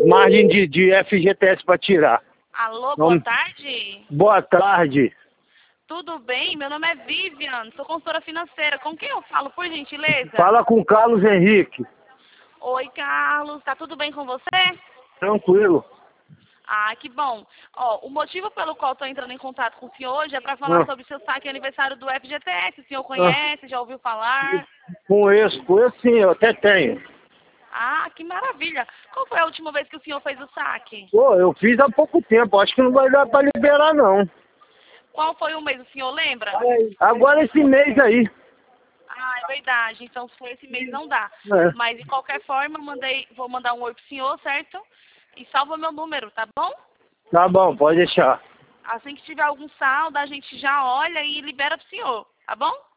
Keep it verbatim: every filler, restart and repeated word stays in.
margem de, de F G T S para tirar. Alô, Não... boa tarde. Boa tarde. Tudo bem? Meu nome é Vivian, sou consultora financeira. Com quem eu falo, por gentileza? Fala com o Carlos Henrique. Oi, Carlos. Tá tudo bem com você? Tranquilo. Ah, que bom. Ó, o motivo pelo qual estou entrando em contato com o senhor hoje é para falar Ah. sobre seu saque aniversário do F G T S. O senhor Ah. conhece, já ouviu falar? Conheço, conheço sim, eu até tenho. Ah, que maravilha. Qual foi a última vez que o senhor fez o saque? Pô, eu fiz há pouco tempo, acho que não vai dar para liberar não. Qual foi o mês, o senhor lembra? Agora esse mês aí. Ah, é verdade. Então, se for esse mês, não dá. É. Mas, de qualquer forma, eu mandei, vou mandar um oi pro senhor, certo? E salva meu número, tá bom? Tá bom, pode deixar. Assim que tiver algum saldo, a gente já olha e libera pro senhor, tá bom?